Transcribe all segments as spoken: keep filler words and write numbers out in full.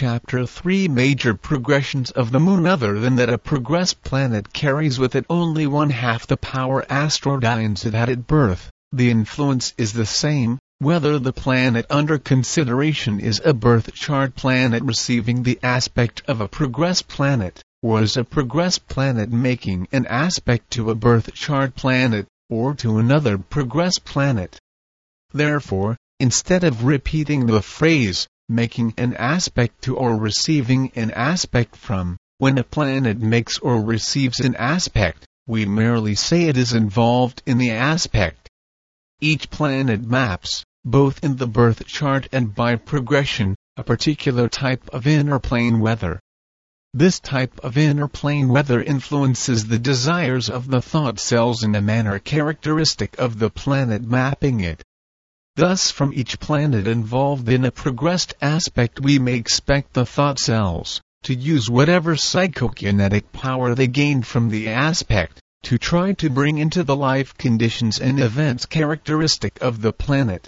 Chapter three Major progressions of the Moon. Other than that, a progressed planet carries with it only one half the power astrodynes it had at birth. The influence is the same, whether the planet under consideration is a birth chart planet receiving the aspect of a progressed planet, or is a progressed planet making an aspect to a birth chart planet, or to another progressed planet. Therefore, instead of repeating the phrase, making an aspect to or receiving an aspect from, when a planet makes or receives an aspect, we merely say it is involved in the aspect. Each planet maps, both in the birth chart and by progression, a particular type of inner plane weather. This type of inner plane weather influences the desires of the thought cells in a manner characteristic of the planet mapping it. Thus, from each planet involved in a progressed aspect, we may expect the thought cells to use whatever psychokinetic power they gained from the aspect, to try to bring into the life conditions and events characteristic of the planet.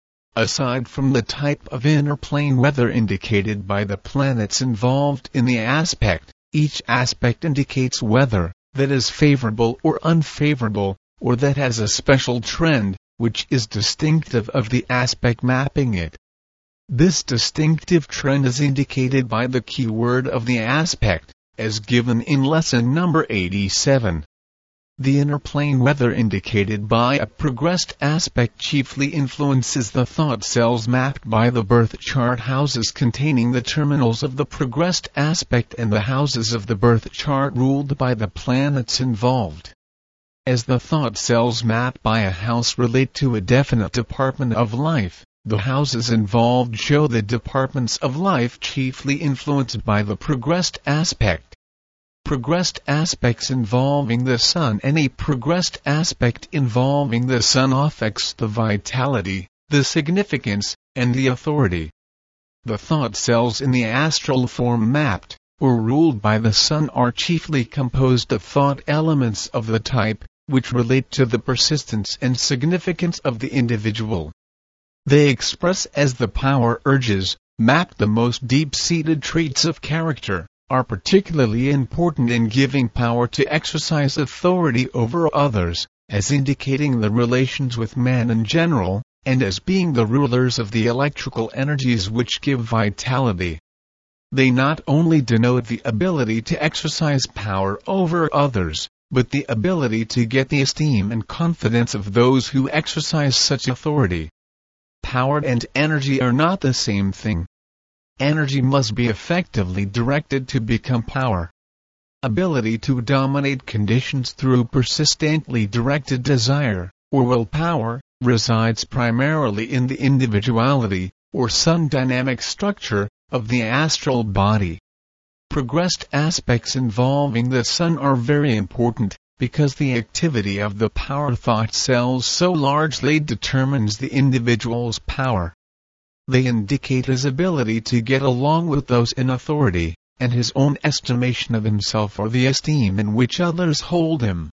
Aside from the type of inner plane weather indicated by the planets involved in the aspect, each aspect indicates weather that is favorable or unfavorable, or that has a special trend, which is distinctive of the aspect mapping it. This distinctive trend is indicated by the keyword of the aspect, as given in lesson number eighty-seven. The inner plane weather indicated by a progressed aspect chiefly influences the thought cells mapped by the birth chart houses containing the terminals of the progressed aspect and the houses of the birth chart ruled by the planets involved. As the thought cells mapped by a house relate to a definite department of life, the houses involved show the departments of life chiefly influenced by the progressed aspect. Progressed aspects involving the Sun. Any progressed aspect involving the Sun affects the vitality, the significance, and the authority. The thought cells in the astral form mapped, or ruled by the Sun are chiefly composed of thought elements of the type, which relate to the persistence and significance of the individual. They express as the power urges, map the most deep-seated traits of character, are particularly important in giving power to exercise authority over others, as indicating the relations with man in general, and as being the rulers of the electrical energies which give vitality. They not only denote the ability to exercise power over others, but the ability to get the esteem and confidence of those who exercise such authority. Power and energy are not the same thing. Energy must be effectively directed to become power. Ability to dominate conditions through persistently directed desire, or willpower, resides primarily in the individuality, or sun dynamic structure, of the astral body. Progressed aspects involving the Sun are very important, because the activity of the power thought cells so largely determines the individual's power. They indicate his ability to get along with those in authority, and his own estimation of himself or the esteem in which others hold him.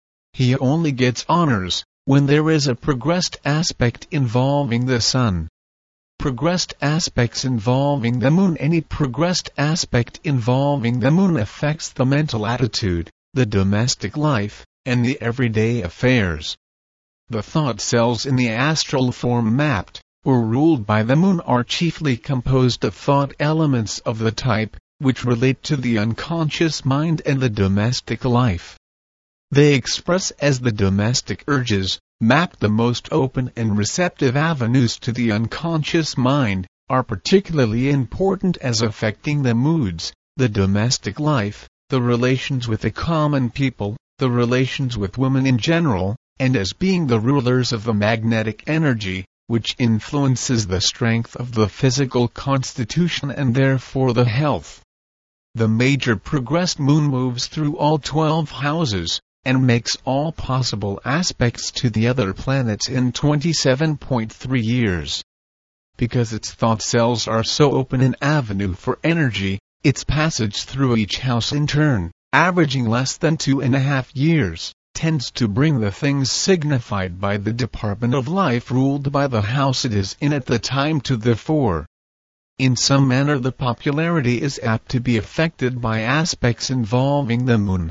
He only gets honors when there is a progressed aspect involving the Sun. Progressed aspects involving the Moon. Any progressed aspect involving the Moon affects the mental attitude, the domestic life, and the everyday affairs. The thought cells in the astral form mapped, or ruled by the Moon are chiefly composed of thought elements of the type, which relate to the unconscious mind and the domestic life. They express as the domestic urges, map the most open and receptive avenues to the unconscious mind, are particularly important as affecting the moods, the domestic life, the relations with the common people, the relations with women in general, and as being the rulers of the magnetic energy, which influences the strength of the physical constitution and therefore the health. The major progressed Moon moves through all twelve houses, and makes all possible aspects to the other planets in twenty-seven point three years. Because its thought cells are so open an avenue for energy, its passage through each house in turn, averaging less than two and a half years, tends to bring the things signified by the department of life ruled by the house it is in at the time to the fore. In some manner the popularity is apt to be affected by aspects involving the moon.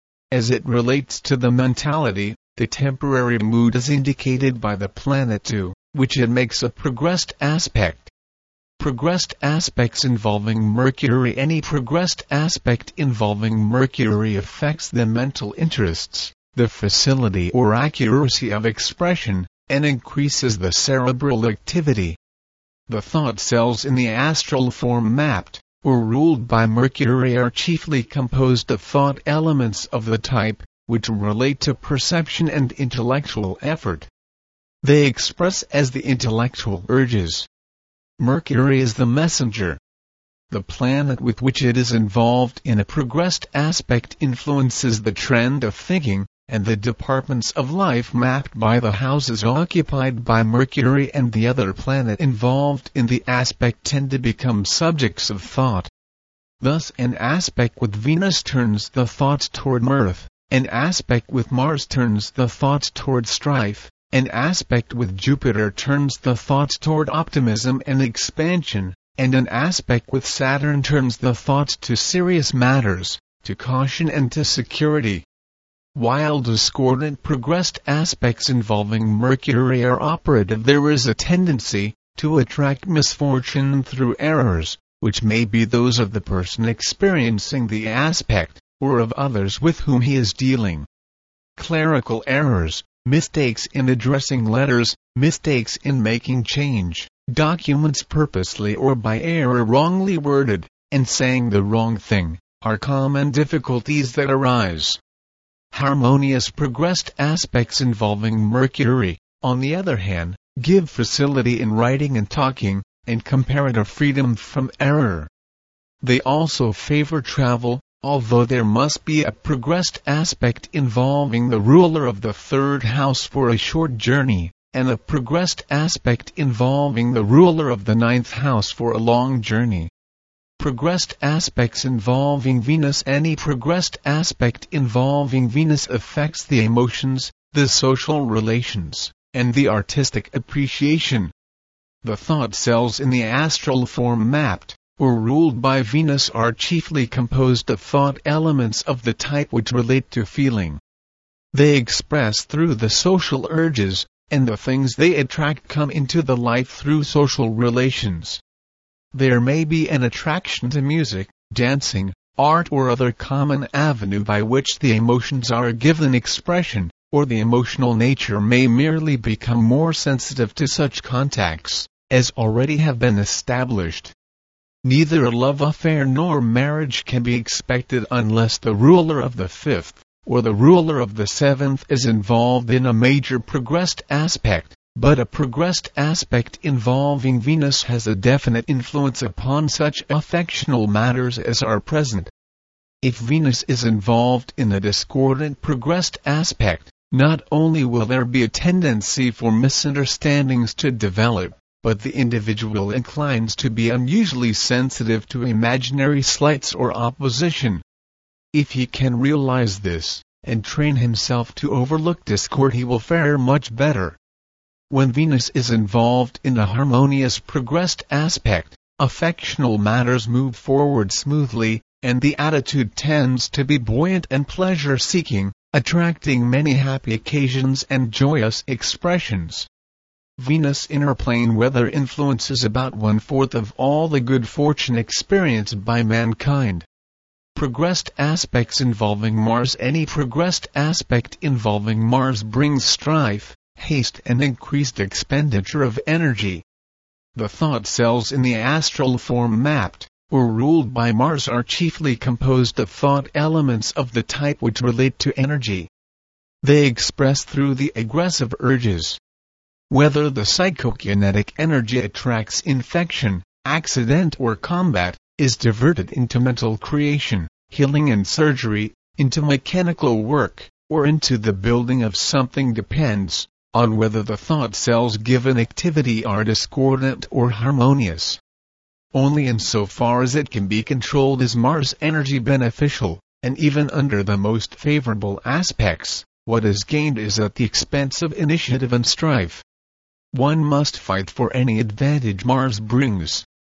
As it relates to the mentality, the temporary mood is indicated by the planet to which it makes a progressed aspect. Progressed aspects involving Mercury. Any progressed aspect involving Mercury affects the mental interests, the facility or accuracy of expression, and increases the cerebral activity. The thought cells in the astral form mapped, or ruled by Mercury are chiefly composed of thought elements of the type, which relate to perception and intellectual effort. They express as the intellectual urges. Mercury is the messenger. The planet with which it is involved in a progressed aspect influences the trend of thinking, and the departments of life mapped by the houses occupied by Mercury and the other planet involved in the aspect tend to become subjects of thought. Thus an aspect with Venus turns the thoughts toward mirth, an aspect with Mars turns the thoughts toward strife, an aspect with Jupiter turns the thoughts toward optimism and expansion, and an aspect with Saturn turns the thoughts to serious matters, to caution and to security. While discordant progressed aspects involving Mercury are operative, there is a tendency to attract misfortune through errors, which may be those of the person experiencing the aspect, or of others with whom he is dealing. Clerical errors, mistakes in addressing letters, mistakes in making change, documents purposely or by error wrongly worded, and saying the wrong thing, are common difficulties that arise. Harmonious progressed aspects involving Mercury, on the other hand, give facility in writing and talking, and comparative freedom from error. They also favor travel, although there must be a progressed aspect involving the ruler of the third house for a short journey, and a progressed aspect involving the ruler of the ninth house for a long journey. Progressed aspects involving Venus. Any progressed aspect involving Venus affects the emotions, the social relations, and the artistic appreciation. The thought cells in the astral form mapped, or ruled by Venus are chiefly composed of thought elements of the type which relate to feeling. They express through the social urges, and the things they attract come into the life through social relations. There may be an attraction to music, dancing, art or other common avenue by which the emotions are given expression, or the emotional nature may merely become more sensitive to such contacts, as already have been established. Neither a love affair nor marriage can be expected unless the ruler of the fifth, or the ruler of the seventh is involved in a major progressed aspect, but a progressed aspect involving Venus has a definite influence upon such affectional matters as are present. If Venus is involved in a discordant progressed aspect, not only will there be a tendency for misunderstandings to develop, but the individual inclines to be unusually sensitive to imaginary slights or opposition. If he can realize this, and train himself to overlook discord, he will fare much better. When Venus is involved in a harmonious progressed aspect, affectional matters move forward smoothly, and the attitude tends to be buoyant and pleasure-seeking, attracting many happy occasions and joyous expressions. Venus inner plane weather influences about one-fourth of all the good fortune experienced by mankind. Progressed aspects involving Mars. Any progressed aspect involving Mars brings strife, haste and increased expenditure of energy. The thought cells in the astral form mapped, or ruled by Mars are chiefly composed of thought elements of the type which relate to energy. They express through the aggressive urges. Whether the psychokinetic energy attracts infection, accident or combat, is diverted into mental creation, healing and surgery, into mechanical work, or into the building of something depends on whether the thought cells given activity are discordant or harmonious. Only insofar as it can be controlled is Mars energy beneficial, and even under the most favorable aspects, what is gained is at the expense of initiative and strife. One must fight for any advantage Mars brings.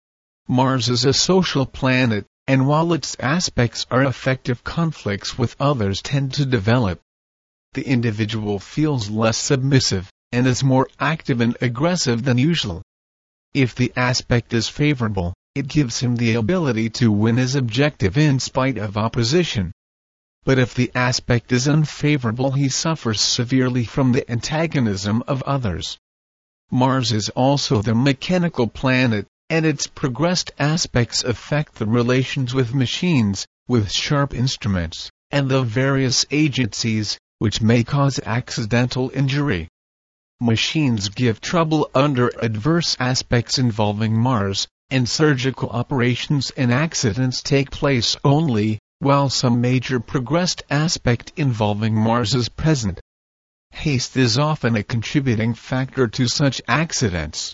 Mars is a social planet, and while its aspects are effective, conflicts with others tend to develop. The individual feels less submissive, and is more active and aggressive than usual. If the aspect is favorable, it gives him the ability to win his objective in spite of opposition. But if the aspect is unfavorable, he suffers severely from the antagonism of others. Mars is also the mechanical planet, and its progressed aspects affect the relations with machines, with sharp instruments, and the various agencies, which may cause accidental injury. Machines give trouble under adverse aspects involving Mars, and surgical operations and accidents take place only while some major progressed aspect involving Mars is present. Haste is often a contributing factor to such accidents.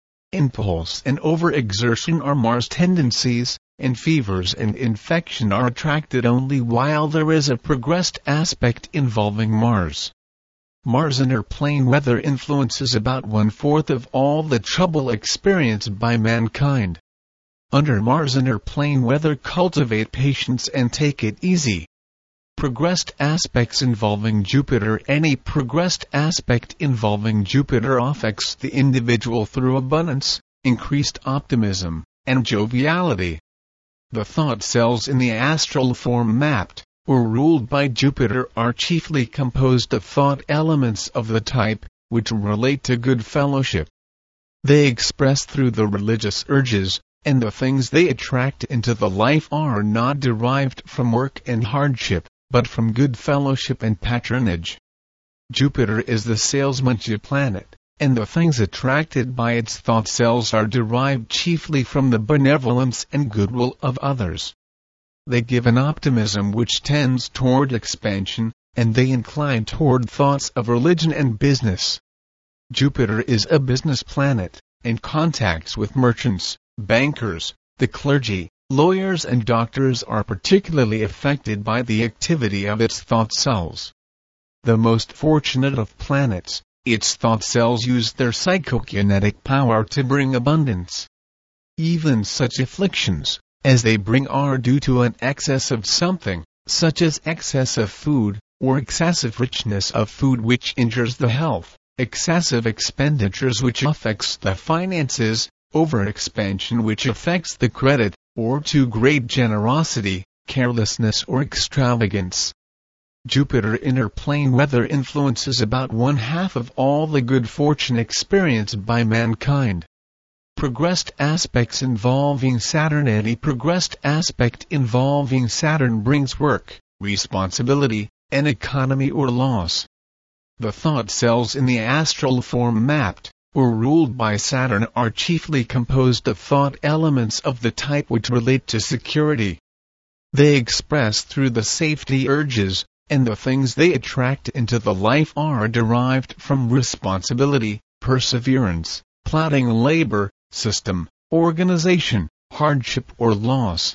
Impulse and overexertion are Mars tendencies, and fevers and infection are attracted only while there is a progressed aspect involving Mars. Mars inner plane weather influences about one-fourth of all the trouble experienced by mankind. Under Mars inner plane weather, cultivate patience and take it easy. Progressed aspects involving Jupiter. Any progressed aspect involving Jupiter affects the individual through abundance, increased optimism, and joviality. The thought cells in the astral form mapped, or ruled by Jupiter, are chiefly composed of thought elements of the type, which relate to good fellowship. They express through the religious urges, and the things they attract into the life are not derived from work and hardship, but from good fellowship and patronage. Jupiter is the salesmanship planet, and the things attracted by its thought cells are derived chiefly from the benevolence and goodwill of others. They give an optimism which tends toward expansion, and they incline toward thoughts of religion and business. Jupiter is a business planet, and contacts with merchants, bankers, the clergy, lawyers and doctors are particularly affected by the activity of its thought cells. The most fortunate of planets, its thought cells use their psychokinetic power to bring abundance. Even such afflictions, as they bring, are due to an excess of something, such as excess of food, or excessive richness of food which injures the health, excessive expenditures which affects the finances, overexpansion which affects the credit, or too great generosity, carelessness or extravagance. Jupiter inner plane weather influences about one half of all the good fortune experienced by mankind. Progressed aspects involving Saturn. Any progressed aspect involving Saturn brings work, responsibility, and economy or loss. The thought cells in the astral form mapped, or ruled by Saturn, are chiefly composed of thought elements of the type which relate to security. They express through the safety urges, and the things they attract into the life are derived from responsibility, perseverance, plodding labor, system, organization, hardship or loss.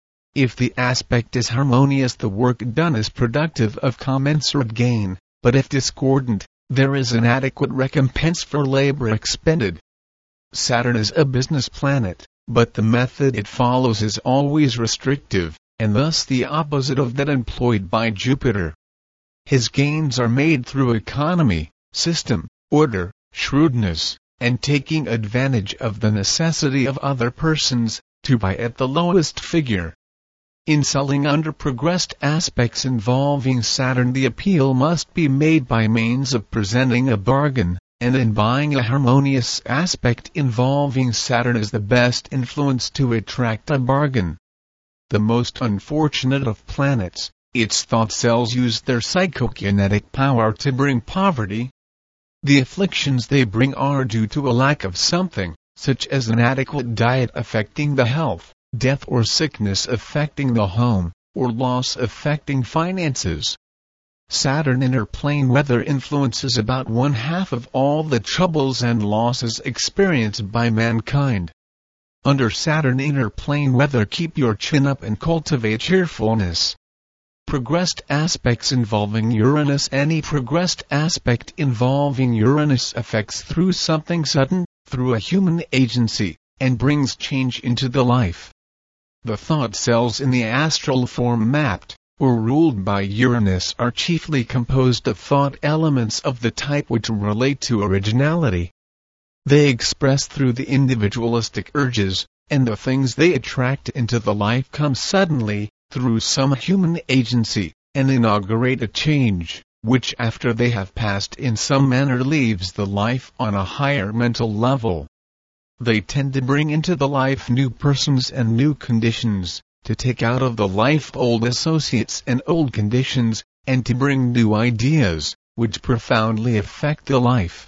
If the aspect is harmonious, the work done is productive of commensurate gain, but if discordant, there is an adequate recompense for labor expended. Saturn is a business planet, but the method it follows is always restrictive, and thus the opposite of that employed by Jupiter. His gains are made through economy, system, order, shrewdness, and taking advantage of the necessity of other persons, to buy at the lowest figure. In selling under progressed aspects involving Saturn, the appeal must be made by means of presenting a bargain, and in buying a harmonious aspect involving Saturn is the best influence to attract a bargain. The most unfortunate of planets, its thought cells use their psychokinetic power to bring poverty. The afflictions they bring are due to a lack of something, such as an adequate diet affecting the health, death or sickness affecting the home, or loss affecting finances. Saturn inner plane weather influences about one half of all the troubles and losses experienced by mankind. Under Saturn inner plane weather, keep your chin up and cultivate cheerfulness. Progressed aspects involving Uranus. Any progressed aspect involving Uranus affects through something sudden, through a human agency, and brings change into the life. The thought cells in the astral form mapped, or ruled by Uranus are chiefly composed of thought elements of the type which relate to originality. They express through the individualistic urges, and the things they attract into the life come suddenly, through some human agency, and inaugurate a change, which after they have passed in some manner leaves the life on a higher mental level. They tend to bring into the life new persons and new conditions, to take out of the life old associates and old conditions, and to bring new ideas, which profoundly affect the life.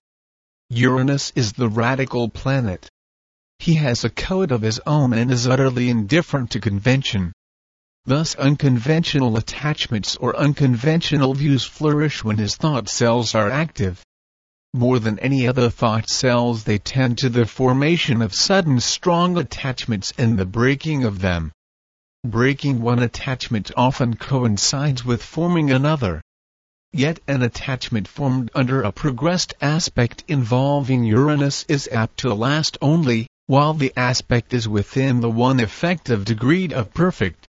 Uranus is the radical planet. He has a code of his own and is utterly indifferent to convention. Thus unconventional attachments or unconventional views flourish when his thought cells are active. More than any other thought cells, they tend to the formation of sudden strong attachments and the breaking of them. Breaking one attachment often coincides with forming another. Yet an attachment formed under a progressed aspect involving Uranus is apt to last only, while the aspect is within the one effective degree of perfect.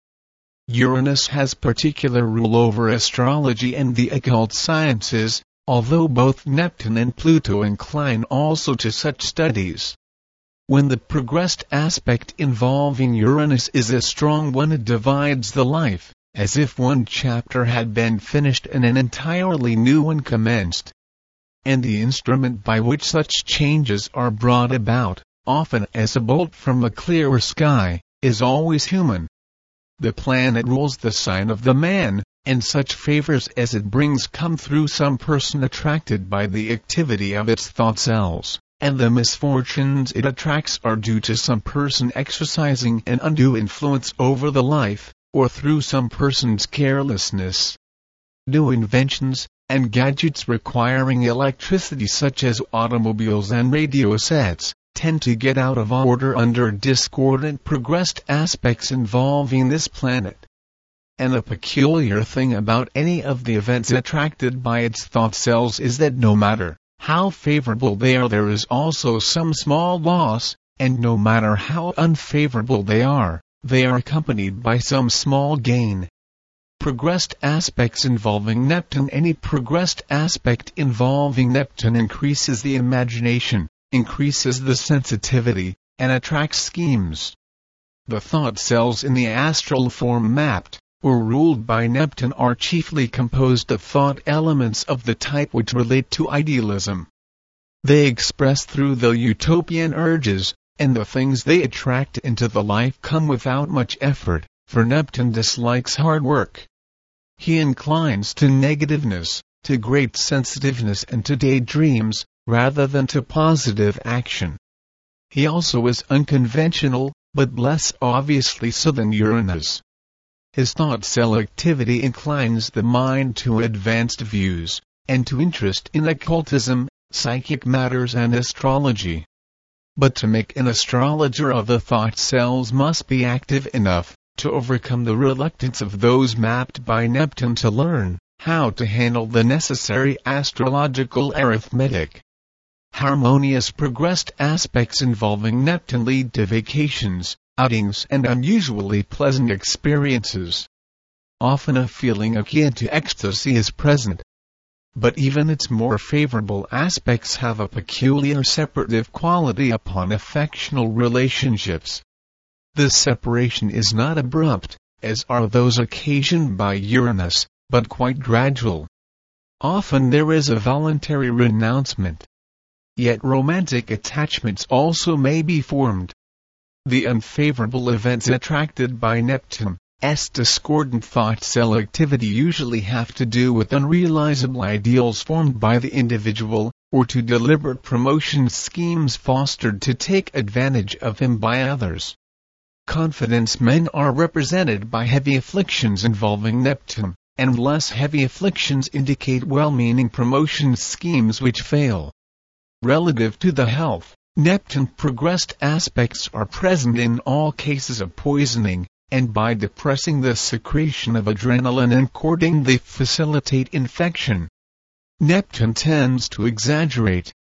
Uranus has particular rule over astrology and the occult sciences, although both Neptune and Pluto incline also to such studies. When the progressed aspect involving Uranus is a strong one, it divides the life, as if one chapter had been finished and an entirely new one commenced. And the instrument by which such changes are brought about, often as a bolt from a clearer sky, is always human. The planet rules the sign of the man, and such favors as it brings come through some person attracted by the activity of its thought cells, and the misfortunes it attracts are due to some person exercising an undue influence over the life, or through some person's carelessness. New inventions, and gadgets requiring electricity such as automobiles and radio sets, tend to get out of order under discordant progressed aspects involving this planet. And the peculiar thing about any of the events attracted by its thought cells is that no matter how favorable they are, there is also some small loss, and no matter how unfavorable they are, they are accompanied by some small gain. Progressed aspects involving Neptune. Any progressed aspect involving Neptune increases the imagination, increases the sensitivity, and attracts schemes. The thought cells in the astral form mapped, or ruled by Neptune are chiefly composed of thought elements of the type which relate to idealism. They express through the utopian urges, and the things they attract into the life come without much effort, for Neptune dislikes hard work. He inclines to negativeness, to great sensitiveness and to daydreams, rather than to positive action. He also is unconventional, but less obviously so than Uranus. His thought cell activity inclines the mind to advanced views, and to interest in occultism, psychic matters and astrology. But to make an astrologer of the thought cells must be active enough to overcome the reluctance of those mapped by Neptune to learn how to handle the necessary astrological arithmetic. Harmonious progressed aspects involving Neptune lead to vacations, outings and unusually pleasant experiences. Often a feeling akin to ecstasy is present. But even its more favorable aspects have a peculiar separative quality upon affectional relationships. This separation is not abrupt, as are those occasioned by Uranus, but quite gradual. Often there is a voluntary renouncement. Yet romantic attachments also may be formed. The unfavorable events attracted by Neptune's discordant thought cell activity usually have to do with unrealizable ideals formed by the individual, or to deliberate promotion schemes fostered to take advantage of him by others. Confidence men are represented by heavy afflictions involving Neptune, and less heavy afflictions indicate well-meaning promotion schemes which fail. Relative to the health, Neptune progressed aspects are present in all cases of poisoning, and by depressing the secretion of adrenaline and cortisol they facilitate infection. Neptune tends to exaggerate,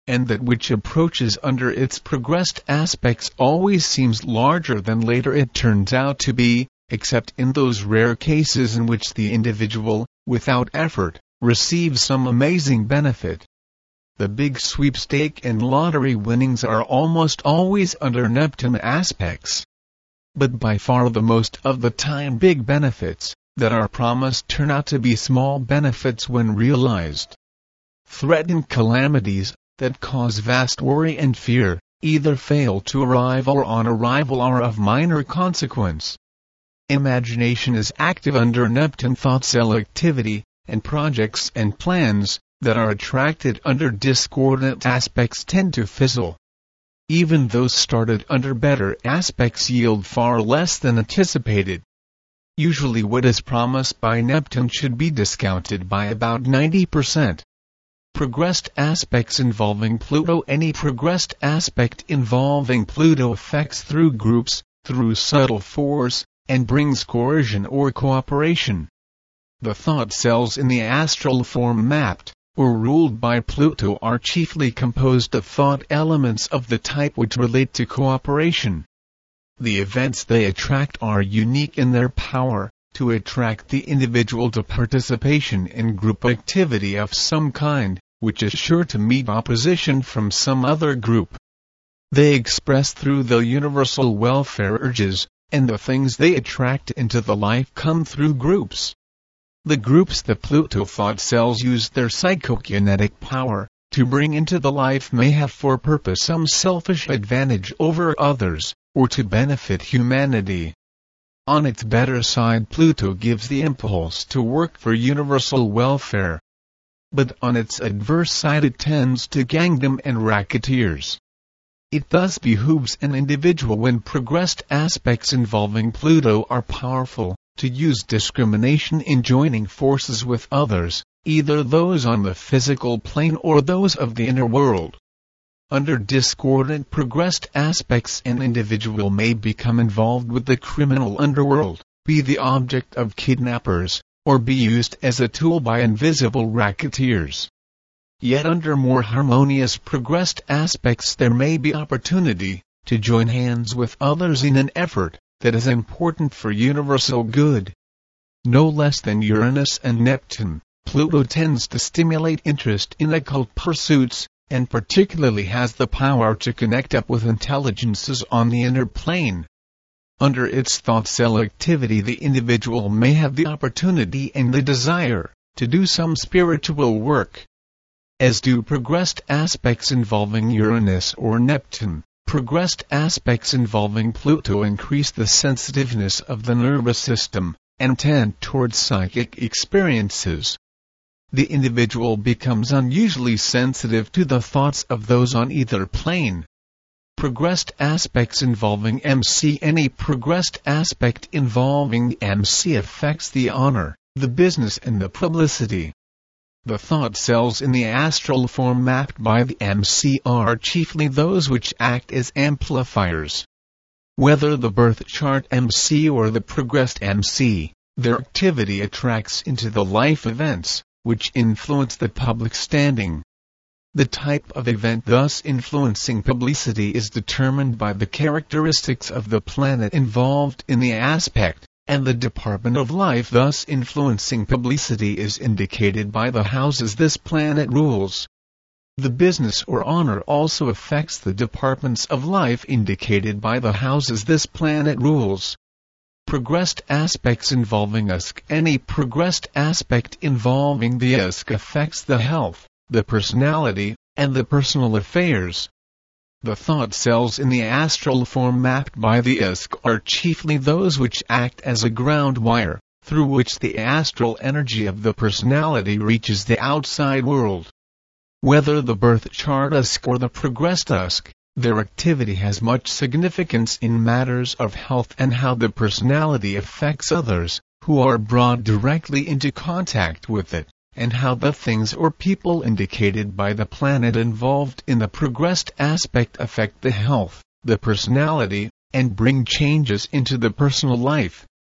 and that which approaches under its progressed aspects always seems larger than later it turns out to be, except in those rare cases in which the individual, without effort, receives some amazing benefit. The big sweepstake and lottery winnings are almost always under Neptune aspects. But by far the most of the time big benefits that are promised turn out to be small benefits when realized. Threatened calamities that cause vast worry and fear either fail to arrive or on arrival are of minor consequence. Imagination is active under Neptune thought cell activity, and projects and plans that are attracted under discordant aspects tend to fizzle. Even those started under better aspects yield far less than anticipated. Usually what is promised by Neptune should be discounted by about ninety percent. Progressed aspects involving Pluto. Any progressed aspect involving Pluto affects through groups, through subtle force, and brings coercion or cooperation. The thought cells in the astral form mapped, or ruled by Pluto are chiefly composed of thought elements of the type which relate to cooperation. The events they attract are unique in their power to attract the individual to participation in group activity of some kind, which is sure to meet opposition from some other group. They express through the universal welfare urges, and the things they attract into the life come through groups. The groups the Pluto thought cells use their psychokinetic power to bring into the life may have for purpose some selfish advantage over others, or to benefit humanity. On its better side, Pluto gives the impulse to work for universal welfare. But on its adverse side it tends to gangdom and racketeers. It thus behooves an individual when progressed aspects involving Pluto are powerful, to use discrimination in joining forces with others, either those on the physical plane or those of the inner world. Under discordant progressed aspects, an individual may become involved with the criminal underworld, be the object of kidnappers, or be used as a tool by invisible racketeers. Yet under more harmonious progressed aspects there may be opportunity to join hands with others in an effort that is important for universal good. No less than Uranus and Neptune, Pluto tends to stimulate interest in occult pursuits, and particularly has the power to connect up with intelligences on the inner plane. Under its thought cell activity the individual may have the opportunity and the desire to do some spiritual work. As do progressed aspects involving Uranus or Neptune, progressed aspects involving Pluto increase the sensitiveness of the nervous system, and tend towards psychic experiences. The individual becomes unusually sensitive to the thoughts of those on either plane. Progressed aspects involving M C. Any progressed aspect involving M C affects the honor, the business and the publicity. The thought cells in the astral form mapped by the M C are chiefly those which act as amplifiers. Whether the birth chart M C or the progressed M C, their activity attracts into the life events, which influence the public standing. The type of event thus influencing publicity is determined by the characteristics of the planet involved in the aspect, and the department of life thus influencing publicity is indicated by the houses this planet rules. The business or honor also affects the departments of life indicated by the houses this planet rules. Progressed aspects involving U S K. Any progressed aspect involving the U S K affects the health, the personality, and the personal affairs. The thought cells in the astral form mapped by the U S K are chiefly those which act as a ground wire, through which the astral energy of the personality reaches the outside world. Whether the birth chart U S K or the progressed U S K, their activity has much significance in matters of health and how the personality affects others, who are brought directly into contact with it, and how the things or people indicated by the planet involved in the progressed aspect affect the health, the personality, and bring changes into the personal life.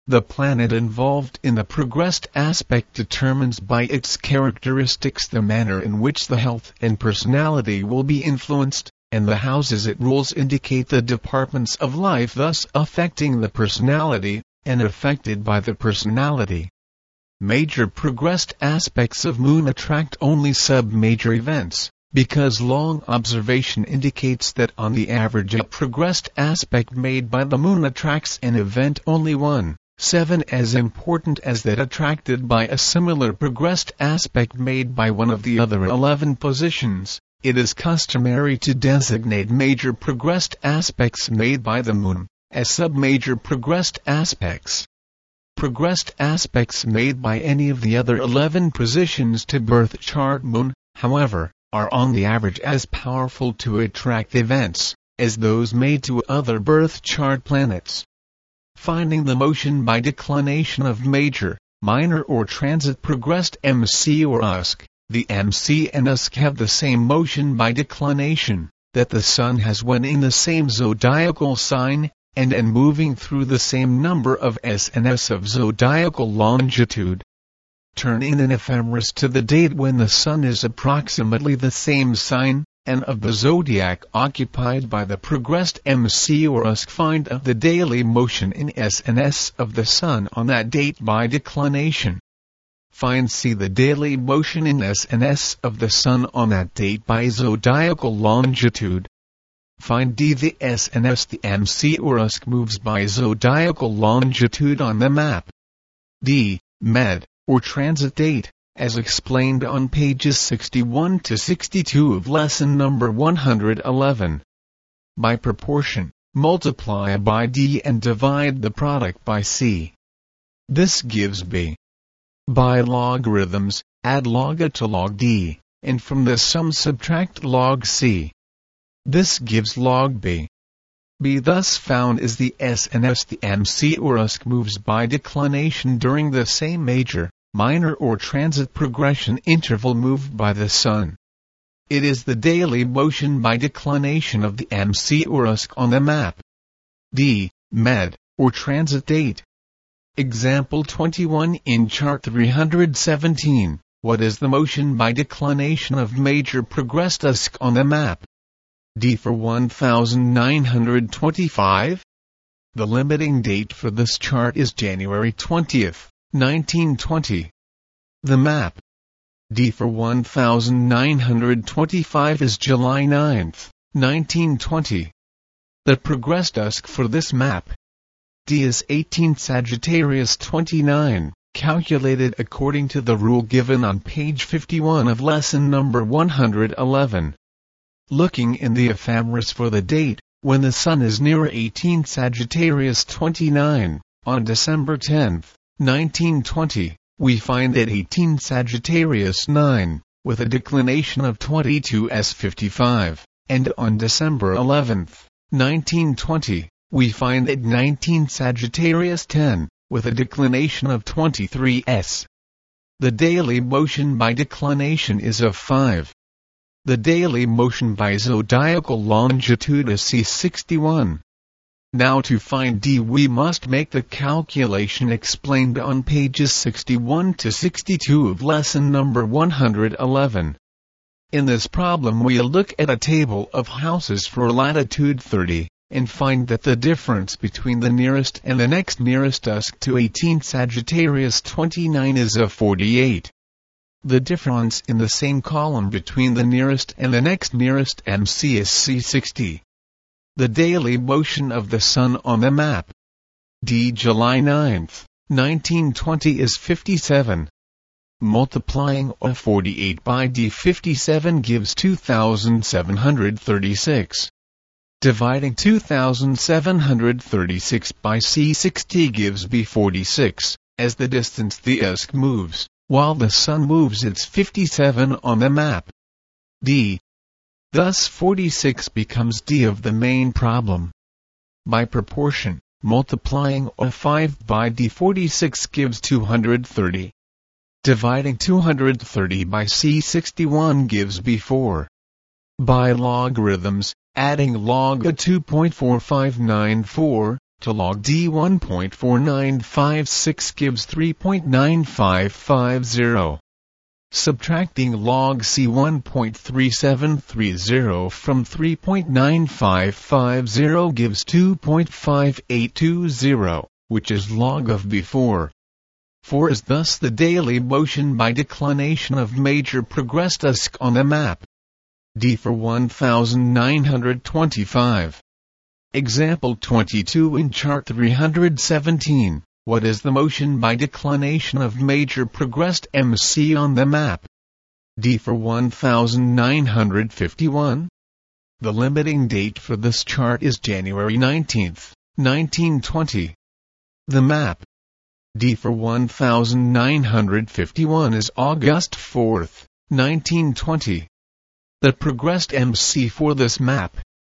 The planet involved in the progressed aspect determines by its characteristics the manner in which the health and personality will be influenced, and the houses it rules indicate the departments of life thus affecting the personality, and affected by the personality. Major progressed aspects of Moon attract only sub-major events, because long observation indicates that on the average a progressed aspect made by the Moon attracts an event only one, seven as important as that attracted by a similar progressed aspect made by one of the other eleven positions. It is customary to designate major progressed aspects made by the Moon as sub-major progressed aspects. Progressed aspects made by any of the other eleven positions to birth chart Moon, however, are on the average as powerful to attract events as those made to other birth chart planets. Finding the motion by declination of major, minor or transit progressed M C or U S C. The M C and U S C have the same motion by declination that the Sun has when in the same zodiacal sign, and and moving through the same number of S and S of zodiacal longitude. Turn in an ephemeris to the date when the Sun is approximately the same sign, and of the zodiac occupied by the progressed M C or U S C. Find of the daily motion in S and S of the Sun on that date by declination. Find C the daily motion in S and S of the Sun on that date by zodiacal longitude. Find D the S and S the M C or U S C moves by zodiacal longitude on the map. D, med, or transit date, as explained on pages sixty-one to sixty-two of lesson number one hundred eleven. By proportion, multiply by D and divide the product by C. This gives B. By logarithms, add log A to log D, and from the sum subtract log C. This gives log B. B thus found is the S and S the M C or U S C moves by declination during the same major, minor or transit progression interval moved by the Sun. It is the daily motion by declination of the M C or U S C on the map. D, med, or transit date. Example twenty-one in chart three hundred seventeen. What is the motion by declination of major progressed U S C on the map? D for one thousand nine hundred twenty-five. The limiting date for this chart is January twentieth, nineteen twenty. The map. D for one thousand nine hundred twenty-five is July ninth, nineteen twenty. The progressed U S C for this map. D is eighteen Sagittarius twenty-nine, calculated according to the rule given on page fifty-one of lesson number one hundred eleven. Looking in the ephemeris for the date, when the Sun is near eighteen Sagittarius twenty-nine, on December tenth, nineteen twenty, we find that eighteen Sagittarius nine, with a declination of twenty-two S fifty-five, and on December eleventh, nineteen twenty, we find that nineteen Sagittarius ten, with a declination of twenty-three S. The daily motion by declination is of five. The daily motion by zodiacal longitude is C sixty-one. Now to find D we must make the calculation explained on pages sixty-one to sixty-two of lesson number one hundred eleven. In this problem we'll look at a table of houses for latitude thirty, and find that the difference between the nearest and the next nearest U S C to eighteen Sagittarius twenty-nine is of forty-eight. The difference in the same column between the nearest and the next nearest M C is C sixty. The daily motion of the Sun on the map. D July ninth, nineteen twenty is fifty-seven. Multiplying A forty-eight by D fifty-seven gives two thousand seven hundred thirty-six. Dividing two thousand seven hundred thirty-six by C sixty gives B forty-six, as the distance the U S C moves, while the Sun moves its fifty-seven on the map. D. Thus forty-six becomes D of the main problem. By proportion, multiplying A five by D forty-six gives two hundred thirty. Dividing two hundred thirty by C sixty-one gives B four. By logarithms, adding log A two point four five nine four, to log D one point four nine five six gives three point nine five five zero. Subtracting log C one point three seven three zero from three point nine five five zero gives two point five eight two zero, which is log of before. four is thus the daily motion by declination of major progressed U S C on the map. D for one thousand nine hundred twenty-five. Example twenty-two in chart three hundred seventeen. What is the motion by declination of major progressed M C on the map? D for one thousand nine hundred fifty-one. The limiting date for this chart is January nineteenth, nineteen twenty. The map D for one thousand nine hundred fifty-one is August fourth, nineteen twenty. The progressed M C for this map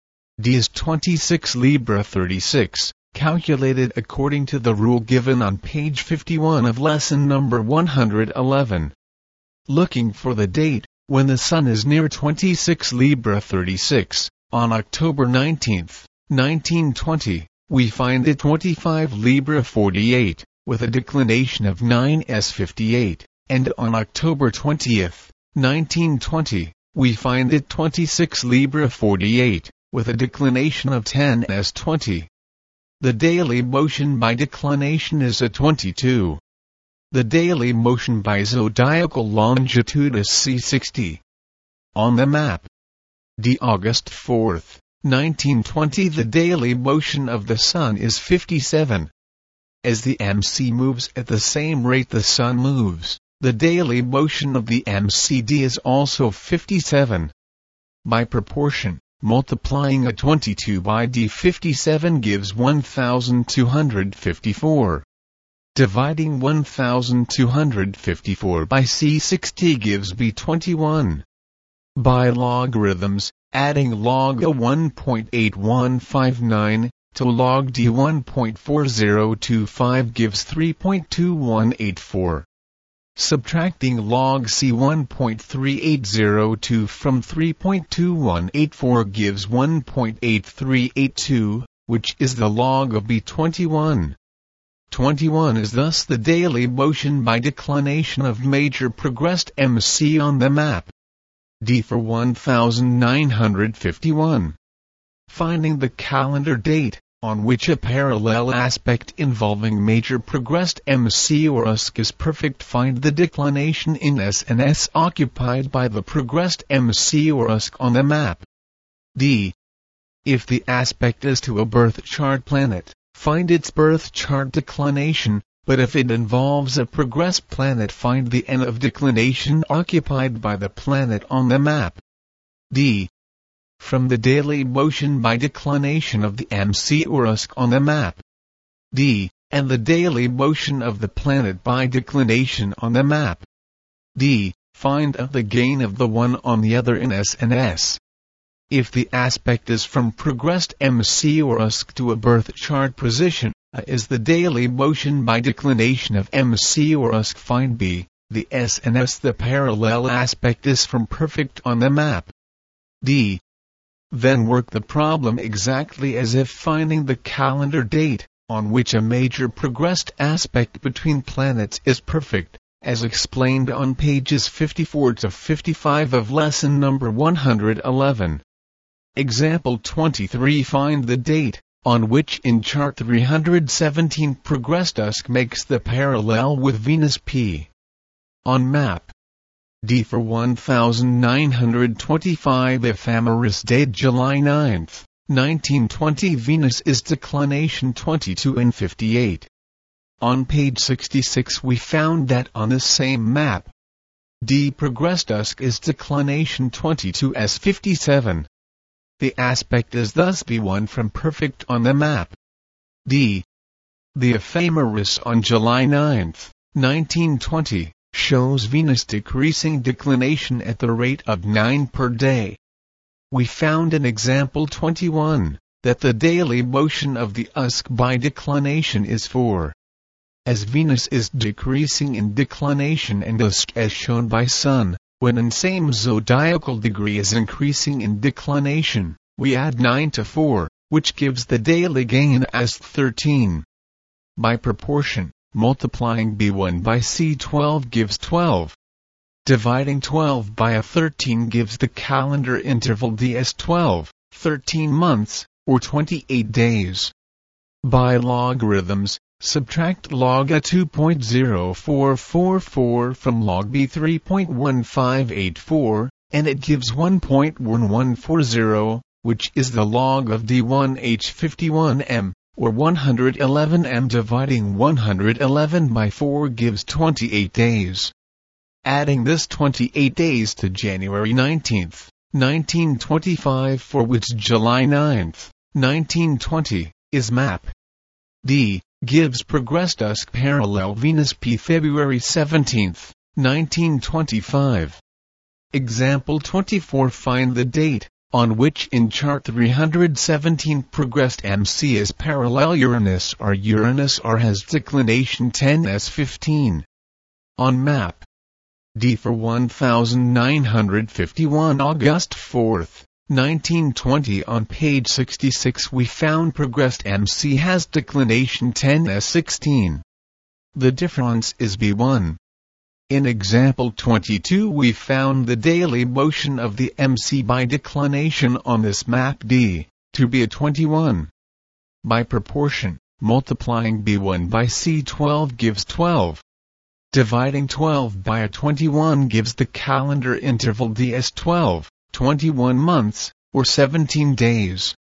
D is twenty-six Libra thirty-six. Calculated according to the rule given on page fifty-one of lesson number one hundred eleven. Looking for the date, when the Sun is near twenty-six Libra thirty-six, on October nineteenth, nineteen twenty, we find it twenty-five Libra forty-eight, with a declination of nine S fifty-eight, and on October twentieth, nineteen twenty, we find it twenty-six Libra forty-eight, with a declination of ten S twenty. The daily motion by declination is a twenty-two. The daily motion by zodiacal longitude is C sixty. On the map D August fourth, nineteen twenty, the daily motion of the Sun is fifty-seven. As the M C moves at the same rate the Sun moves, the daily motion of the M C D is also fifty-seven. By proportion, multiplying a twenty-two by D fifty-seven gives one thousand two hundred fifty-four. Dividing one thousand two hundred fifty-four by C sixty gives B twenty-one. By logarithms, adding log A one point eight one five nine to log D one point four zero two five gives three point two one eight four. Subtracting log C one point three eight zero two from three point two one eight four gives one point eight three eight two, which is the log of B twenty-one. twenty-one is thus the daily motion by declination of major progressed M C on the map. D for one thousand nine hundred fifty-one. Finding the calendar date on which a parallel aspect involving major progressed M C or U S C is perfect. Find the declination in S and S occupied by the progressed M C or U S C on the map. D. If the aspect is to a birth chart planet, find its birth chart declination, but if it involves a progressed planet, find the N of declination occupied by the planet on the map. D. From the daily motion by declination of the M C or U S C on the map D, and the daily motion of the planet by declination on the map D, find out the gain of the one on the other in S and S. If the aspect is from progressed M C or U S C to a birth chart position, A is the daily motion by declination of M C or U S C. Find B, the S and S the parallel aspect is from perfect on the map D. Then work the problem exactly as if finding the calendar date on which a major progressed aspect between planets is perfect, as explained on pages fifty-four to fifty-five of lesson number one hundred eleven. Example twenty-three. Find the date on which in chart three hundred seventeen progressed U S C makes the parallel with Venus P. On map D for one thousand nine hundred twenty-five. Ephemeris date July ninth, nineteen twenty. Venus is declination twenty-two and fifty-eight. On page sixty-six we found that on this same map D progressed U S C is declination twenty-two S fifty-seven. The aspect is thus B one from perfect on the map D. The ephemeris on July ninth, nineteen twenty, shows Venus decreasing declination at the rate of nine per day. We found in example twenty-one, that the daily motion of the U S C by declination is four. As Venus is decreasing in declination and U S C as shown by Sun, when in same zodiacal degree is increasing in declination, we add nine to four, which gives the daily gain as thirteen. By proportion, multiplying B one by C twelve gives twelve. Dividing twelve by a thirteen gives the calendar interval D as twelve, thirteen months, or twenty-eight days. By logarithms, subtract log A two point zero four four four from log B three point one five eight four, and it gives one point one one four zero, which is the log of D one H fifty-one M, or one hundred eleven M. Dividing one hundred eleven by four gives twenty-eight days. Adding this twenty-eight days to January nineteenth, nineteen twenty-five, for which July ninth, nineteen twenty, is map D, gives progressed dusk parallel Venus P February seventeenth, nineteen twenty-five. Example twenty-four. Find the date on which in chart three hundred seventeen progressed M C is parallel Uranus or Uranus R has declination ten S fifteen. On map D for one thousand nine hundred fifty-one August fourth, nineteen twenty, on page sixty-six we found progressed M C has declination ten S sixteen. The difference is B one. In example twenty-two we found the daily motion of the M C by declination on this map D, to be a twenty-one. By proportion, multiplying B one by C twelve gives twelve. Dividing twelve by a twenty-one gives the calendar interval D as twelve, twenty-one months, or seventeen days.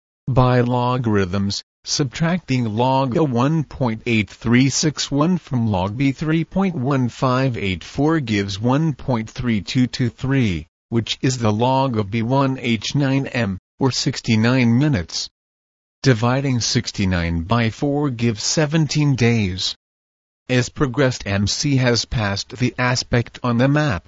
By logarithms, subtracting log A one point eight three six one from log B three point one five eight four gives one point three two two three, which is the log of B one H nine M, or sixty-nine minutes. Dividing sixty-nine by four gives seventeen days. As progressed M C has passed the aspect on the map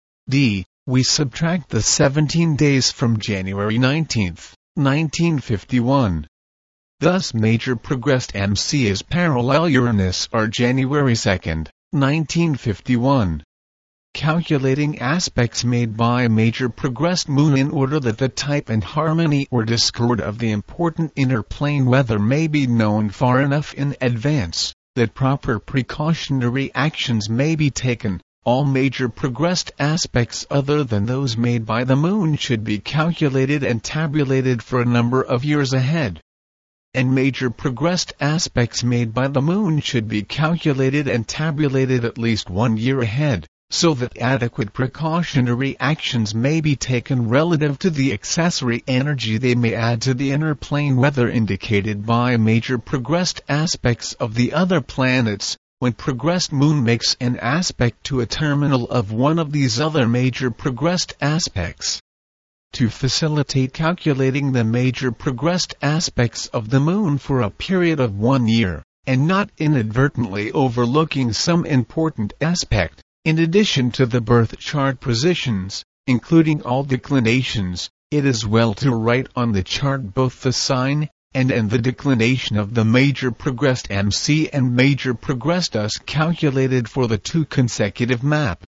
D, we subtract the seventeen days from January nineteenth, nineteen fifty-one. Thus major progressed M C is parallel Uranus or January second, nineteen fifty-one. Calculating aspects made by a major progressed moon in order that the type and harmony or discord of the important inner plane weather may be known far enough in advance that proper precautionary actions may be taken. All major progressed aspects other than those made by the moon should be calculated and tabulated for a number of years ahead. And major progressed aspects made by the moon should be calculated and tabulated at least one year ahead, so that adequate precautionary actions may be taken relative to the accessory energy they may add to the inner plane weather indicated by major progressed aspects of the other planets. When progressed moon makes an aspect to a terminal of one of these other major progressed aspects. To facilitate calculating the major progressed aspects of the moon for a period of one year, and not inadvertently overlooking some important aspect, in addition to the birth chart positions, including all declinations, it is well to write on the chart both the sign and and the declination of the major progressed M C and major progressed dusk calculated for the two consecutive map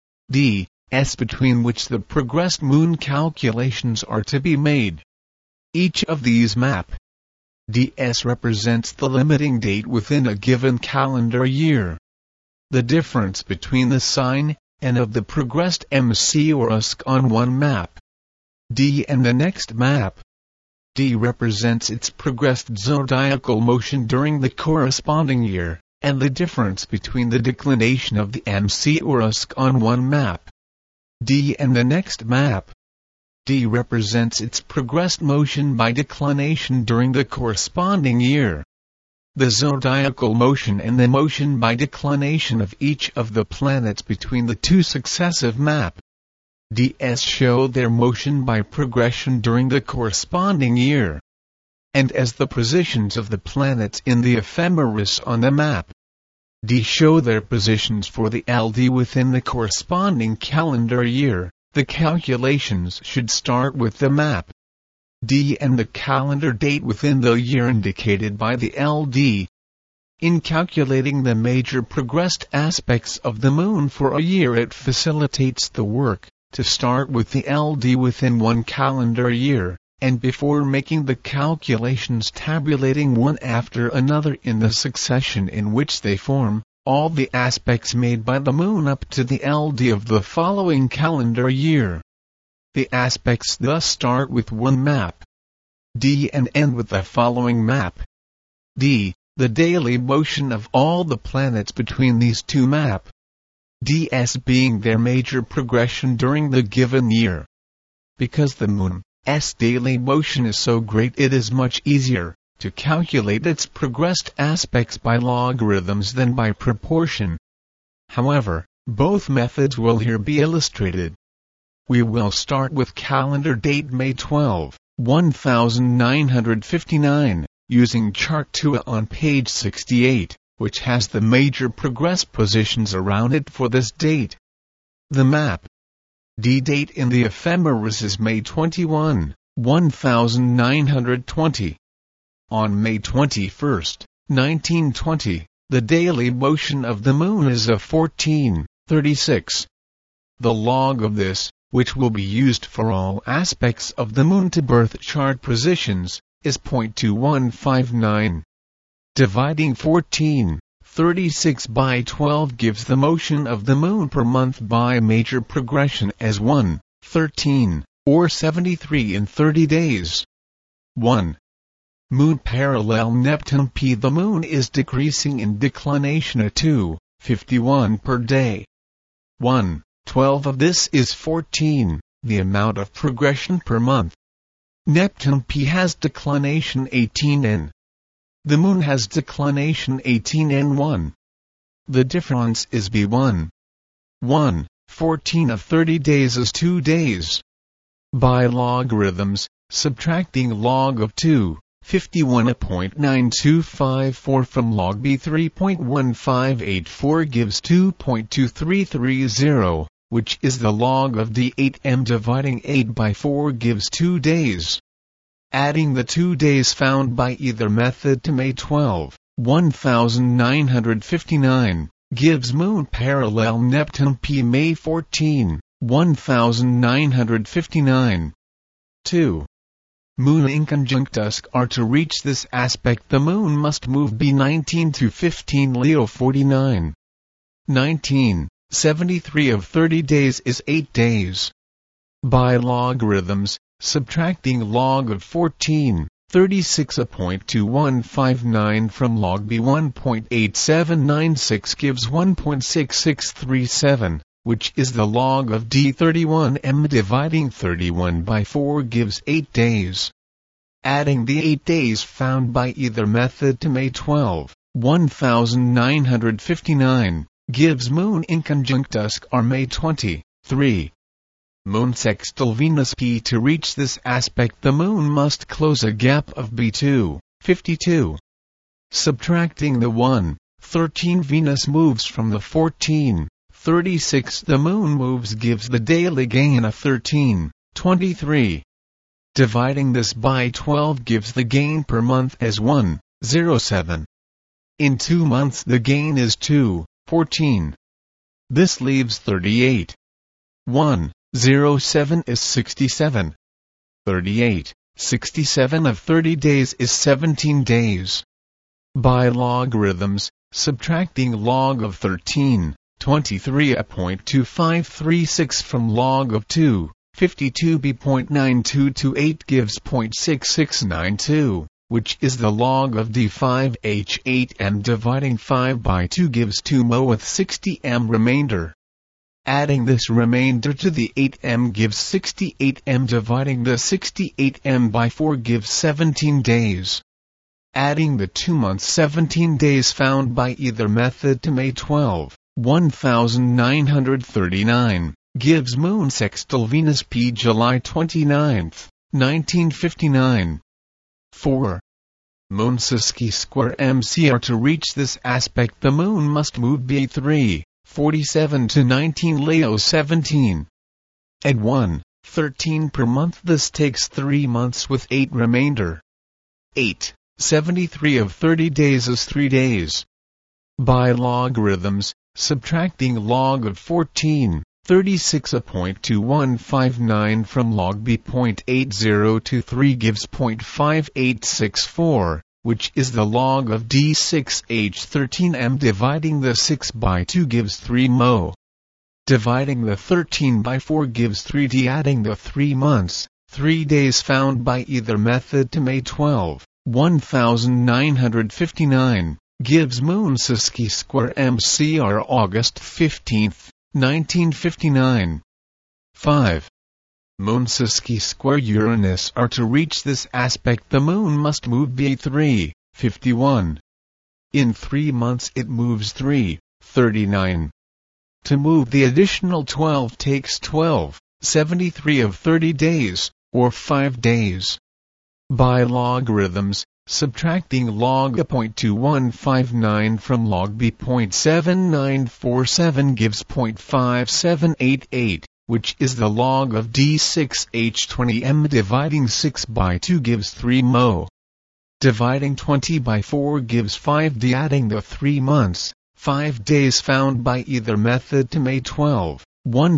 D, S between which the progressed moon calculations are to be made. Each of these map D S represents the limiting date within a given calendar year. The difference between the sign and of the progressed M C or dusk on one map D and the next map D represents its progressed zodiacal motion during the corresponding year, and the difference between the declination of the M C or dusk on one map D and the next map D represents its progressed motion by declination during the corresponding year. The zodiacal motion and the motion by declination of each of the planets between the two successive map D S show their motion by progression during the corresponding year. And as the positions of the planets in the ephemeris on the map D show their positions for the L D within the corresponding calendar year, the calculations should start with the map D and the calendar date within the year indicated by the L D. In calculating the major progressed aspects of the moon for a year, it facilitates the work to start with the L D within one calendar year, and before making the calculations tabulating one after another in the succession in which they form, all the aspects made by the moon up to the L D of the following calendar year. The aspects thus start with one map, D, and end with the following map, D, the daily motion of all the planets between these two map, ds being their major progression during the given year. Because the moon's daily motion is so great, it is much easier to calculate its progressed aspects by logarithms than by proportion. However, both methods will here be illustrated. We will start with calendar date May twelfth, nineteen fifty-nine, using chart two on page sixty-eight, which has the major progress positions around it for this date. The map D date in the ephemeris is May twenty-first, nineteen twenty. On May twenty-first, nineteen twenty, the daily motion of the moon is of fourteen thirty-six. The log of this, which will be used for all aspects of the moon to birth chart positions, is zero point two one five nine. Dividing fourteen thirty-six by twelve gives the motion of the moon per month by major progression as one thirteen, or seventy-three in thirty days. one. Moon parallel Neptune P. The moon is decreasing in declination at two fifty-one per day. one twelve of this is fourteen, the amount of progression per month. Neptune P has declination eighteen N. The moon has declination eighteen N one. The difference is B one. one fourteen of thirty days is two days. By logarithms, subtracting log of two fifty-one zero point nine two five four from log B three point one five eight four gives two point two three three zero, which is the log of D eight M. Dividing eight by four gives two days. Adding the two days found by either method to May twelfth, nineteen fifty-nine, gives moon parallel Neptune P. May fourteenth, nineteen fifty-nine. two. Moon inconjunctus are to reach this aspect the moon must move B nineteen to fifteen Leo forty-nine. nineteen seventy-three of thirty days is eight days. By logarithms, subtracting log of fourteen thirty-six zero point two one five nine from log B one point eight seven nine six gives one point six six three seven, which is the log of D thirty-one M. Dividing thirty-one by four gives eight days. Adding the eight days found by either method to May twelfth, nineteen fifty-nine, gives moon inconjunctus are May twenty-third. Moon sextile Venus P. To reach this aspect the moon must close a gap of B two fifty-two. Subtracting the one thirteen Venus moves from the fourteen thirty-six the moon moves gives the daily gain of thirteen twenty-three. Dividing this by twelve gives the gain per month as one oh seven. In two months the gain is two fourteen. This leaves thirty-eight. one oh seven is sixty-seven. thirty-eight, sixty-seven of thirty days is seventeen days. By logarithms, subtracting log of thirteen twenty-three zero point two five three six from log of two fifty-two B zero point nine two two eight gives zero point six six nine two, which is the log of D five H eight M. Dividing five by two gives two M O with sixty M remainder. Adding this remainder to the eight M gives sixty-eight M. Dividing the sixty-eight M by four gives seventeen days. Adding the two months seventeen days found by either method to May twelfth, nineteen thirty-nine, gives moon sextile Venus P. July twenty-ninth, nineteen fifty-nine. four. Moon sesqui square M C. Are to reach this aspect the moon must move B three forty-seven to nineteen Leo seventeen. At one thirteen per month this takes three months with eight remainder. eight seventy-three of thirty days is three days. By logarithms, subtracting log of fourteen thirty-six. A zero point two one five nine from log B zero point eight zero two three gives zero point five eight six four, which is the log of D six H thirteen m. Dividing the six by two gives three mo. Dividing the thirteen by four gives three d. Adding the three months, three days found by either method to May twelfth, nineteen fifty-nine, gives moon Siski square M C R August fifteenth, nineteen fifty-nine. five. Moon Siski square Uranus are. To reach this aspect the moon must move B three, fifty-one. In three months it moves three, thirty-nine. To move the additional twelve takes twelve, seventy-three of thirty days, or five days. By logarithms, subtracting log A zero point two one five nine from log B zero point seven nine four seven gives zero point five seven eight eight, which is the log of D six H twenty m. Dividing six by two gives three mo. Dividing twenty by four gives five d. Adding the three months, five days found by either method to May twelfth,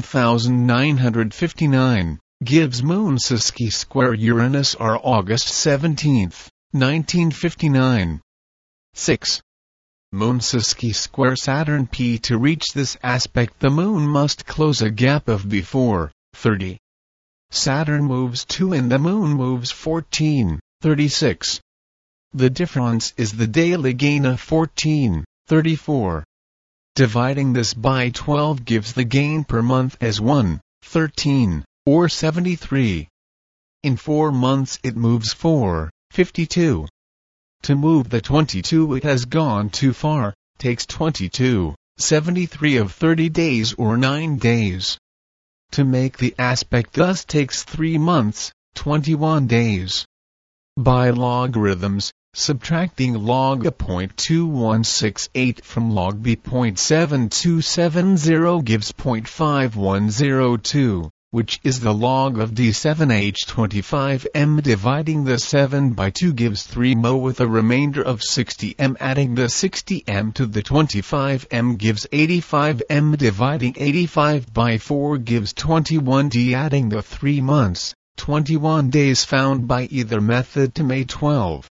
nineteen fifty-nine, gives moon Siski square Uranus R August seventeenth, nineteen fifty-nine. six. Moon Siski square Saturn P. To reach this aspect the moon must close a gap of before, thirty. Saturn moves two and the moon moves fourteen, thirty-six. The difference is the daily gain of fourteen, thirty-four. Dividing this by twelve gives the gain per month as one, thirteen, or seventy-three. In four months it moves four, fifty-two. To move the twenty-two it has gone too far, takes twenty-two, seventy-three of thirty days or nine days. To make the aspect thus takes three months, twenty-one days. By logarithms, subtracting log A zero point two one six eight from log B zero point seven two seven zero gives zero point five one zero two, which is the log of D seven H twenty-five m. Dividing the seven by two gives three mo with a remainder of sixty m. Adding the sixty m to the twenty-five m gives eighty-five m. Dividing eighty-five by four gives twenty-one d. Adding the three months, twenty-one days found by either method to May twelfth,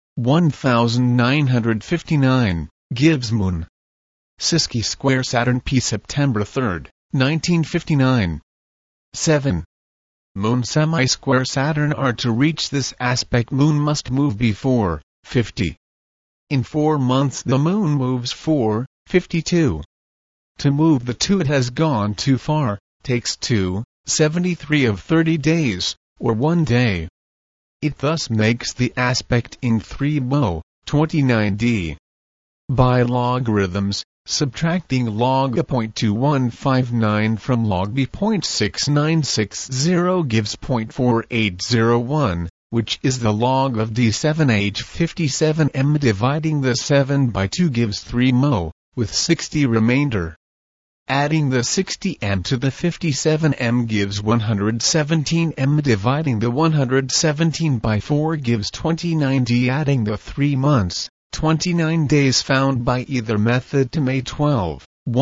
nineteen fifty-nine, gives moon Siski square Saturn P. September third, nineteen fifty-nine. seven. Moon semi-square Saturn R. To reach this aspect moon must move before, fifty. In four months the moon moves four, fifty-two. To move the two it has gone too far, takes two, seventy-three of thirty days, or one day. It thus makes the aspect in three mo, twenty-nine d. By logarithms, subtracting log A zero point two one five nine from log B zero point six nine six zero gives zero point four eight zero one, which is the log of D seven H fifty-seven m. Dividing the seven by two gives three mo, with sixty remainder. Adding the sixty m to the fifty-seven m gives one hundred seventeen m. Dividing the one hundred seventeen by four gives twenty-nine d. Adding the three months, twenty-nine days found by either method to May twelfth,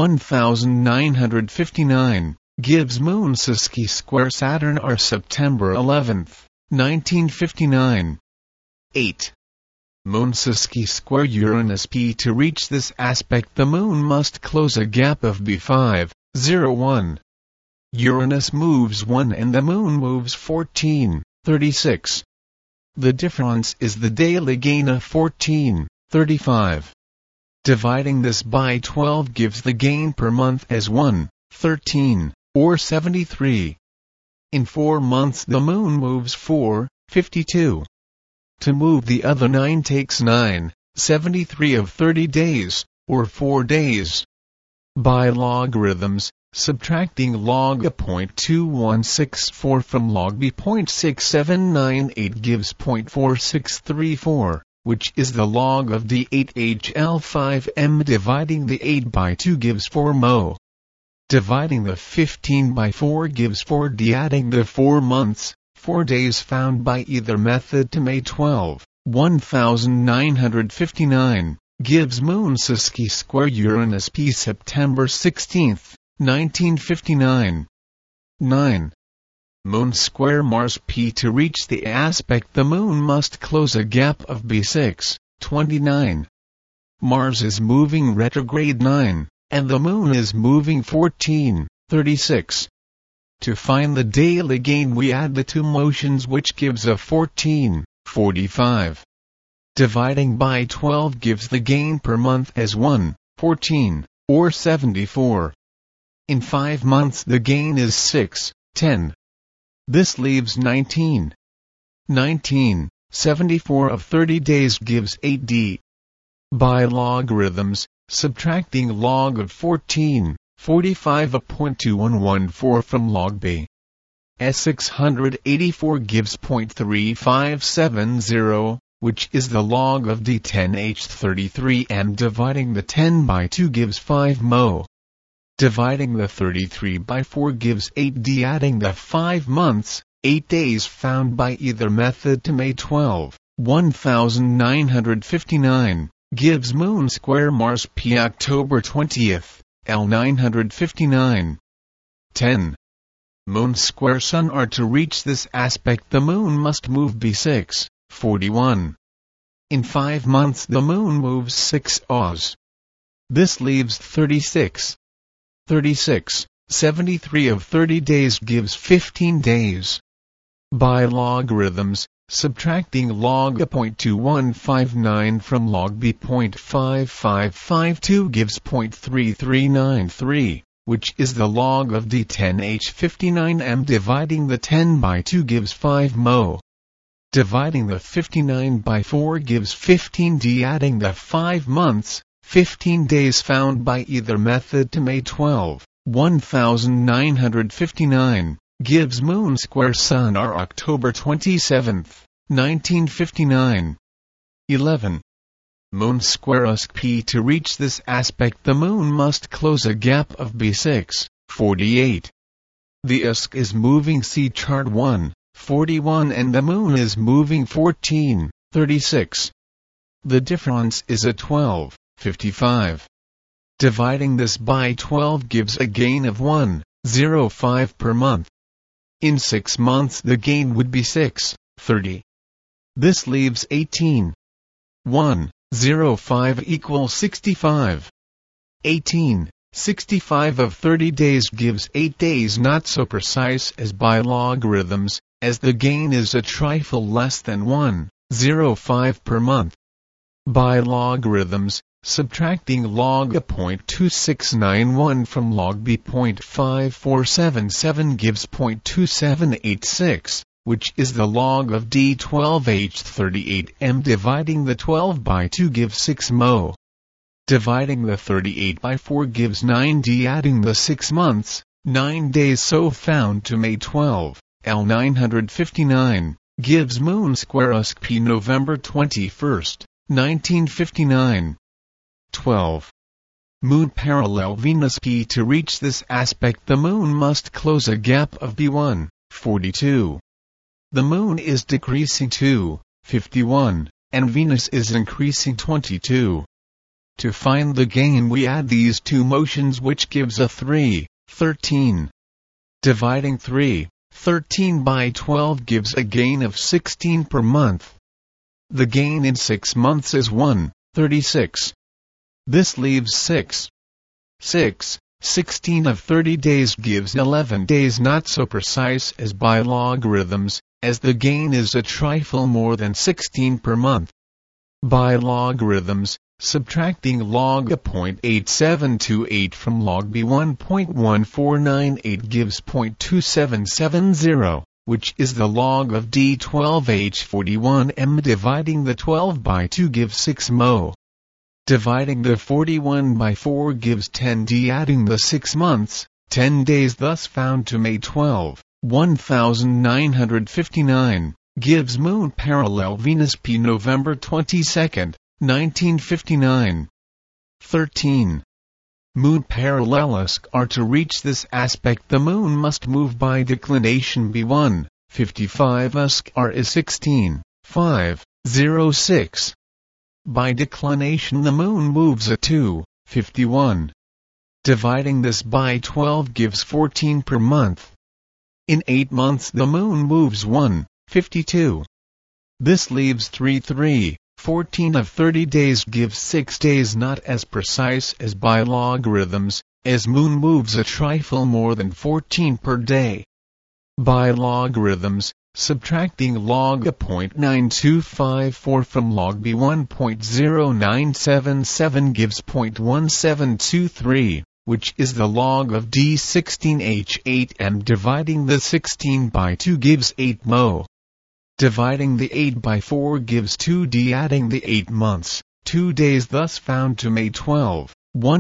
nineteen fifty-nine, gives moon Siski square Saturn R. September eleventh, nineteen fifty-nine. eight. Moon Siski square Uranus P. To reach this aspect the moon must close a gap of B five, zero one. Uranus moves one and the moon moves fourteen, thirty-six. The difference is the daily gain of fourteen, thirty-five. Dividing this by twelve gives the gain per month as one, thirteen, or seventy-three. In four months the moon moves four, fifty-two. To move the other nine takes nine, seventy-three of thirty days, or four days. By logarithms, subtracting log A zero point two one six four from log B zero point six seven nine eight gives zero point four six three four, which is the log of D eight H L five m. Dividing the eight by two gives four mo. Dividing the fifteen by four gives four d. Adding the four months, four days found by either method to May twelfth, nineteen fifty-nine, gives moon Siski square Uranus P. September sixteenth, nineteen fifty-nine. nine. Moon square Mars P. To reach the aspect, the Moon must close a gap of B six, twenty-nine. Mars is moving retrograde nine, and the Moon is moving fourteen, thirty-six. To find the daily gain, we add the two motions, which gives a fourteen, forty-five. Dividing by twelve gives the gain per month as one, fourteen, or seventy-four. In five months the gain is six, ten. This leaves nineteen. nineteen, seventy-four of thirty days gives eight D. By logarithms, subtracting log of fourteen, forty-five of zero point two one one four from log B S six hundred eighty-four gives zero point three five seven zero, which is the log of D ten H thirty-three, and dividing the ten by two gives five mo. Dividing the thirty-three by four gives eight D. Adding the five months, eight days found by either method to May twelfth, nineteen fifty-nine, gives Moon square Mars P. October twentieth, L nine fifty-nine. ten. Moon square Sun R. To reach this aspect, the Moon must move B six, forty-one. In five months the Moon moves six Oz. This leaves thirty-six. thirty-six, seventy-three of thirty days gives fifteen days. By logarithms, subtracting log of zero point two one five nine from log B zero point five five five two gives zero point three three nine three, which is the log of D ten H fifty-nine M. Dividing the ten by two gives five mo. Dividing the fifty-nine by four gives fifteen D. Adding the five months, fifteen days found by either method to May twelfth, nineteen fifty-nine, gives Moon square Sun R. October twenty-seventh, nineteen fifty-nine. eleven. Moon square U S P. To reach this aspect, the Moon must close a gap of B six, forty-eight. The U S is moving C chart one, forty-one, and the Moon is moving fourteen, thirty-six. The difference is a twelve, fifty-five. Dividing this by twelve gives a gain of one, zero five per month. In six months the gain would be six, thirty. This leaves eighteen. one, zero five equals sixty-five. eighteen, sixty-five of thirty days gives eight days, not so precise as by logarithms, as the gain is a trifle less than one, zero five per month. By logarithms, subtracting log of zero point two six nine one from log B zero point five four seven seven gives zero point two seven eight six, which is the log of D twelve H thirty-eight M. Dividing the twelve by two gives six mo. Dividing the thirty-eight by four gives nine D. Adding the six months, nine days so found to May twelfth, L nine fifty-nine, gives Moon square U S P. November twenty-first, nineteen fifty-nine. twelve. Moon parallel Venus P. To reach this aspect, the Moon must close a gap of B one, forty-two. The Moon is decreasing two, fifty-one, and Venus is increasing twenty-two. To find the gain, we add these two motions, which gives a three, thirteen. Dividing three, thirteen by twelve gives a gain of sixteen per month. The gain in six months is one, thirty-six. This leaves six. six, sixteen of thirty days gives eleven days, not so precise as by logarithms, as the gain is a trifle more than sixteen per month. By logarithms, subtracting log of zero point eight seven two eight from log B one point one four nine eight gives zero point two seven seven zero, which is the log of D twelve H forty-one M. Dividing the twelve by two gives six mo. Dividing the forty-one by four gives ten D. Adding the six months, ten days thus found to May twelfth, nineteen fifty-nine, gives Moon parallel Venus P. November twenty-second, nineteen fifty-nine. thirteen. Moon parallel U S C R. To reach this aspect, the Moon must move by declination B one, fifty-five. U S C R is sixteen, five, zero six. By declination the Moon moves a two, fifty-one. Dividing this by twelve gives fourteen per month. In eight months the moon moves one, fifty-two. This leaves three three, fourteen of thirty days gives six days, not as precise as by logarithms, as moon moves a trifle more than fourteen per day. By logarithms, subtracting log a zero point nine two five four from log b one point zero nine seven seven gives zero point one seven two three, which is the log of d sixteen h eight m. Dividing the sixteen by two gives eight mo. Dividing the eight by four gives two d. Adding the eight months, two days thus found to May twelfth,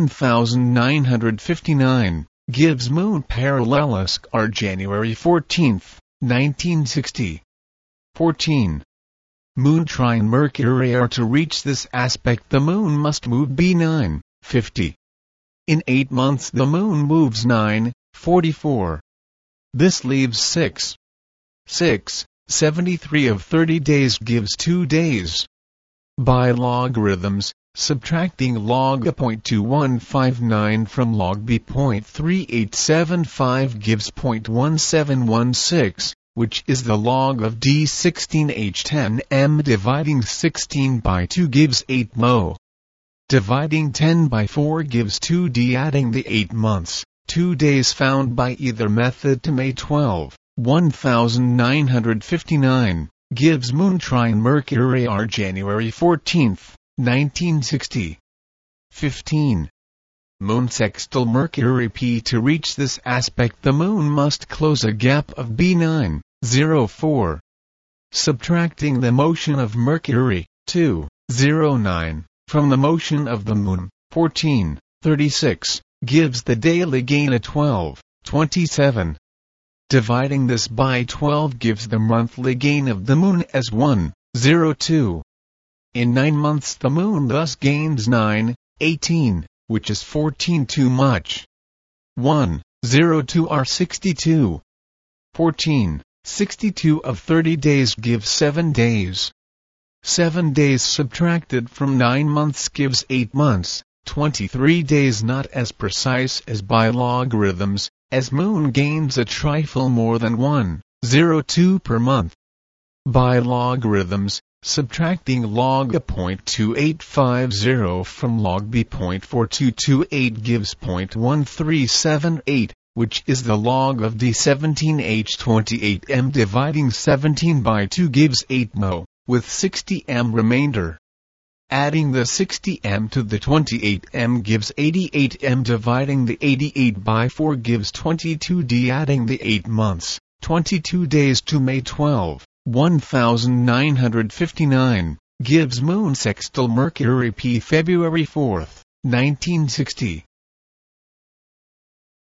nineteen fifty-nine, gives moon parallelisc R January fourteenth, nineteen sixty. fourteen. Moon trine Mercury R. To reach this aspect the moon must move b nine, fifty. In eight months the moon moves nine, forty-four. This leaves six, six, seventy-three of thirty days gives two days. By logarithms, subtracting log a zero point two one five nine from log b zero point three eight seven five gives zero point one seven one six, which is the log of d sixteen h ten m. Dividing sixteen by two gives eight mo. Dividing ten by four gives two d. Adding the eight months, two days found by either method to May twelfth, nineteen fifty-nine, gives moon trine Mercury R January fourteenth, nineteen sixty. fifteen. Moon sextile Mercury P. To reach this aspect the moon must close a gap of b nine, zero four. Subtracting the motion of Mercury, two, zero nine, from the motion of the moon, fourteen, thirty-six, gives the daily gain a twelve, twenty-seven. Dividing this by twelve gives the monthly gain of the moon as one, zero two. In nine months the moon thus gains nine, eighteen, which is fourteen too much. one, zero two are sixty-two. fourteen, sixty-two of thirty days gives seven days. seven days subtracted from nine months gives eight months, twenty-three days, not as precise as by logarithms, as moon gains a trifle more than one, zero two per month. By logarithms, subtracting log a zero point two eight five zero from log b zero point four two two eight gives zero point one three seven eight, which is the log of d seventeen h twenty-eight m. Dividing seventeen by two gives eight mo, with sixty m remainder. Adding the sixty m to the twenty-eight m gives eighty-eight m. Dividing the eighty-eight by four gives twenty-two d. Adding the eight months, twenty-two days to May twelfth, nineteen fifty-nine, gives moon sextile Mercury P. February fourth, nineteen sixty.